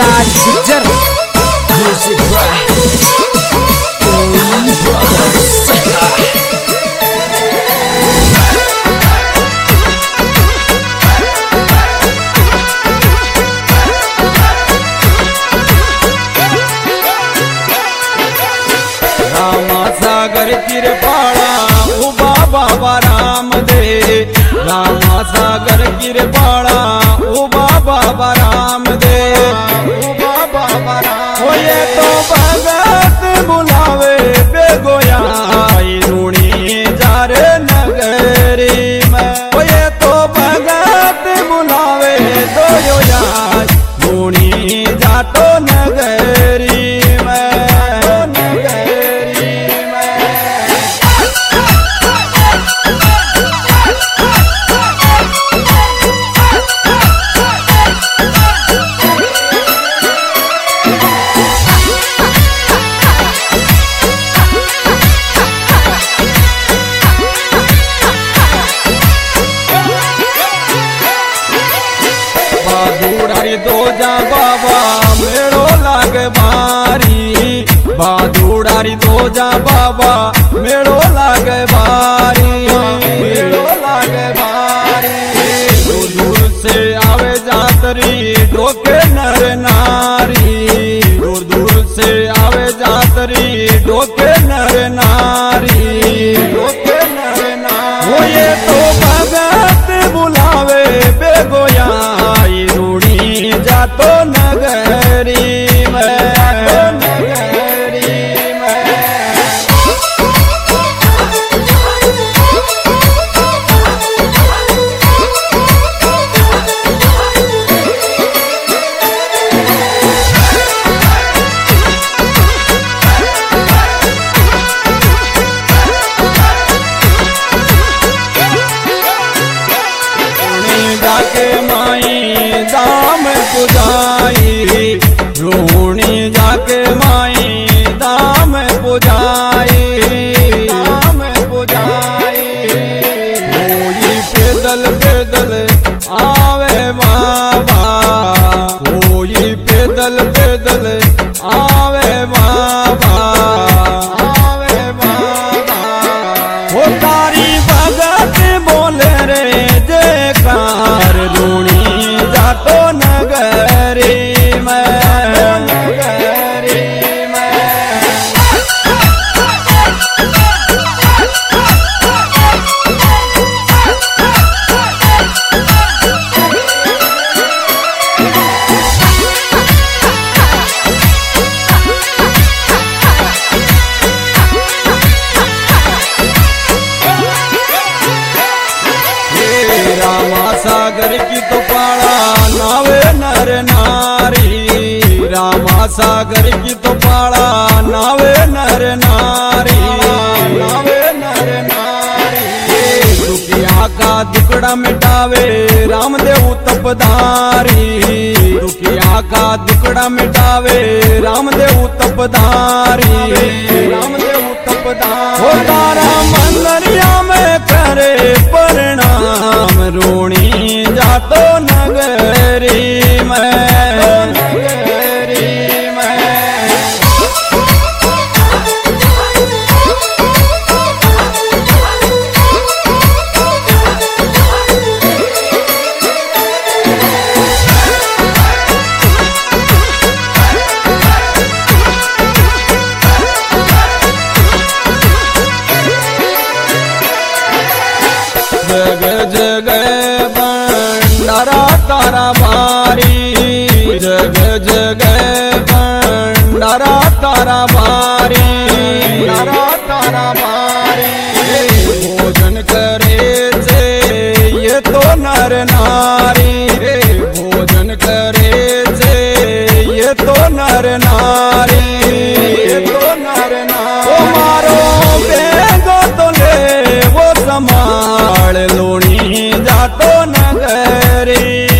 Raj Gujjar music by कोई brothers. Ramasagar किरपाळा उभा बाबा रामदेव, रामासागर किरपाळा उभा बाबा रामदेव, उभा बाबा राम होये तो भगत बुलावे बेगोया लूणी जार नगरी में, होये तो भगत बुलावे दोया लूणी जातो नगरी में। बहादुरारी दो जा बाबा मेड़ो लाग बारी, बहादुरारी दो जा बाबा मेड़ो लाग बारी, मेड़ो लाग बारी। दूर दूर से आवे जातरी डोके नर नारी, दूर दूर से आवे जातरी डोके नर नारी, डोके नर नारी। वो ये तो भगत बुलावे बेगोया जातो नगरी में, नगरी में। जाके माई दाम पुजाई, रोणी जाके माई दाम पुजाई, दाम पुजाई। कोई पैदल पैदल आवे बाबा, कोई पैदल पैदल आवे बाबा, आवे बाबा। वो तारी भगत बोले रे जयकार रूणी जातो नगरी में, नगरी में। रामासागर की तो पाड़ा नावे नर नारी, रामासागर की तो पाड़ा नावे नर नारी, नावे नर नारी। दुखिया का दुकड़ा मिटावे रामदेव तपदारी, दुखिया का दुकड़ा मिटावे रामदेव तपदारी, रामदेव तपदारी। हो तारा मंदरिया में करे प्रणाम रूणी जातो नगरी में, नगरी में। जग जग भंडारा तारा बारी, जग जग भंडारा तारा बारी, तारा तारा बारी। भोजन करे से ये तो नर नारी रे, भोजन करे से ये तो नर नारी, ये तो नर नारी। ओ मारो बेगो तो ले वो समाल लूणी जातो नगरी।